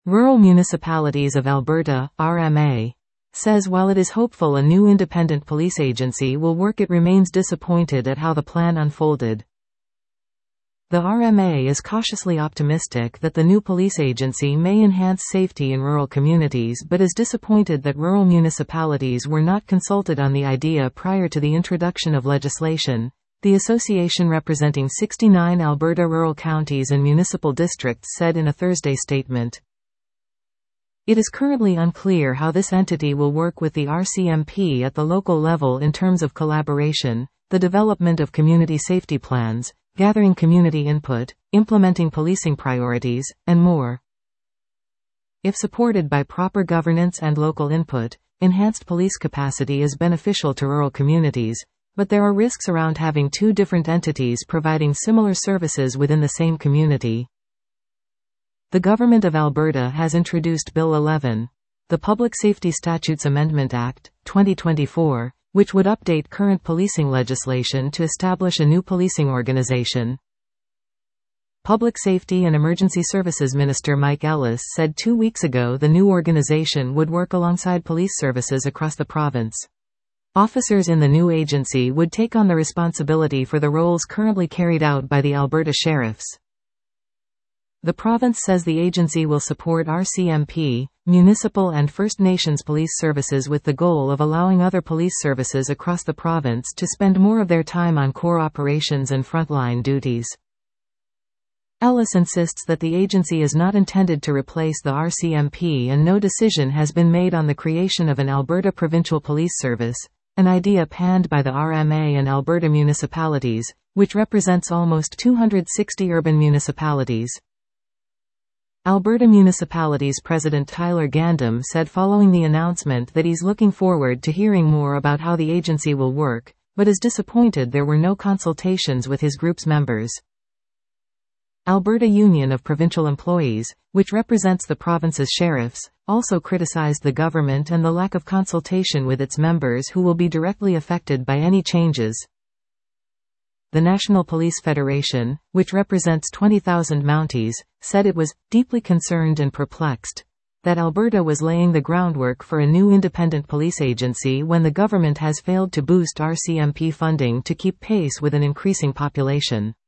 Rural Municipalities of Alberta, RMA, says while it is hopeful a new independent police agency will work, it remains disappointed at how the plan unfolded. The RMA is cautiously optimistic that the new police agency may enhance safety in rural communities, but is disappointed that rural municipalities were not consulted on the idea prior to the introduction of legislation. The association representing 69 Alberta rural counties and municipal districts said in a Thursday statement. It is currently unclear how this entity will work with the RCMP at the local level in terms of collaboration, the development of community safety plans, gathering community input, implementing policing priorities, and more. If supported by proper governance and local input, enhanced police capacity is beneficial to rural communities, but there are risks around having two different entities providing similar services within the same community. The Government of Alberta has introduced Bill 11, the Public Safety Statutes Amendment Act, 2024, which would update current policing legislation to establish a new policing organization. Public Safety and Emergency Services Minister Mike Ellis said 2 weeks ago the new organization would work alongside police services across the province. Officers in the new agency would take on the responsibility for the roles currently carried out by the Alberta Sheriffs. The province says the agency will support RCMP, municipal and First Nations police services with the goal of allowing other police services across the province to spend more of their time on core operations and frontline duties. Ellis insists that the agency is not intended to replace the RCMP and no decision has been made on the creation of an Alberta Provincial Police Service, an idea panned by the RMA and Alberta municipalities, which represents almost 260 urban municipalities. Alberta Municipalities President Tyler Gandam said following the announcement that he's looking forward to hearing more about how the agency will work, but is disappointed there were no consultations with his group's members. Alberta Union of Provincial Employees, which represents the province's sheriffs, also criticized the government and the lack of consultation with its members who will be directly affected by any changes. The National Police Federation, which represents 20,000 Mounties, said it was deeply concerned and perplexed that Alberta was laying the groundwork for a new independent police agency when the government has failed to boost RCMP funding to keep pace with an increasing population.